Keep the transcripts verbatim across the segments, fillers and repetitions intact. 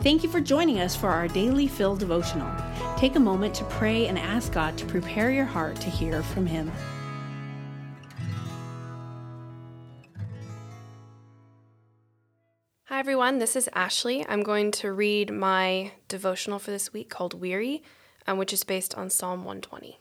Thank you for joining us for our Daily Fill devotional. Take a moment to pray and ask God to prepare your heart to hear from Him. Hi everyone, this is Ashley. I'm going to read my devotional for this week called Weary, um, which is based on Psalm one twenty.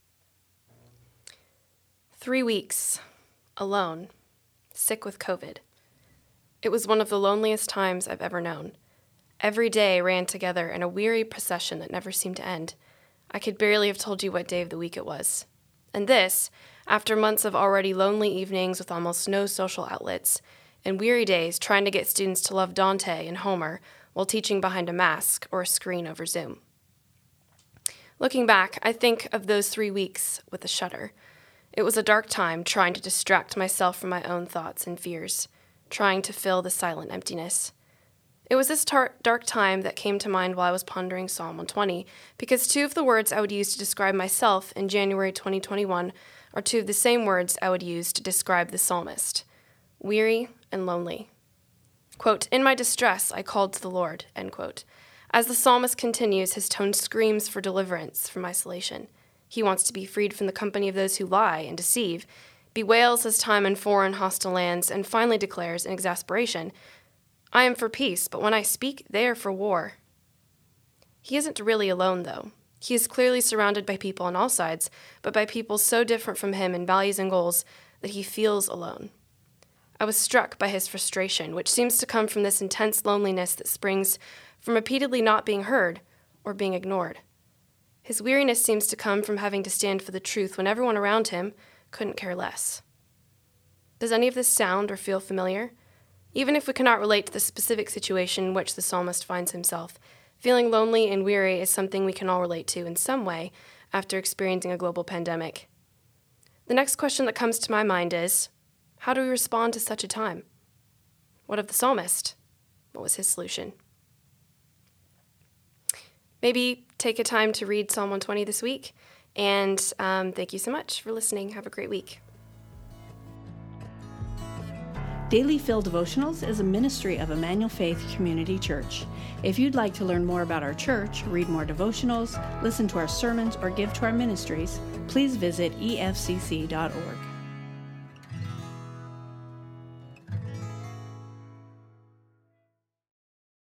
Three weeks, alone, sick with COVID. It was one of the loneliest times I've ever known. Every day ran together in a weary procession that never seemed to end. I could barely have told you what day of the week it was. And this, after months of already lonely evenings with almost no social outlets, and weary days trying to get students to love Dante and Homer while teaching behind a mask or a screen over Zoom. Looking back, I think of those three weeks with a shudder. It was a dark time trying to distract myself from my own thoughts and fears, trying to fill the silent emptiness. It was this tar- dark time that came to mind while I was pondering Psalm one twenty, because two of the words I would use to describe myself in January twenty twenty-one are two of the same words I would use to describe the psalmist: weary and lonely. Quote, "In my distress I called to the Lord," end quote. As the psalmist continues, his tone screams for deliverance from isolation. He wants to be freed from the company of those who lie and deceive, bewails his time in foreign hostile lands, and finally declares in exasperation, "I am for peace, but when I speak, they are for war." He isn't really alone, though. He is clearly surrounded by people on all sides, but by people so different from him in values and goals that he feels alone. I was struck by his frustration, which seems to come from this intense loneliness that springs from repeatedly not being heard or being ignored. His weariness seems to come from having to stand for the truth when everyone around him couldn't care less. Does any of this sound or feel familiar? Even if we cannot relate to the specific situation in which the psalmist finds himself, feeling lonely and weary is something we can all relate to in some way after experiencing a global pandemic. The next question that comes to my mind is, how do we respond to such a time? What of the psalmist? What was his solution? Maybe take a time to read Psalm one twenty this week, and um, thank you so much for listening. Have a great week. Daily Fill Devotionals is a ministry of Emmanuel Faith Community Church. If you'd like to learn more about our church, read more devotionals, listen to our sermons, or give to our ministries, please visit e f c c dot org.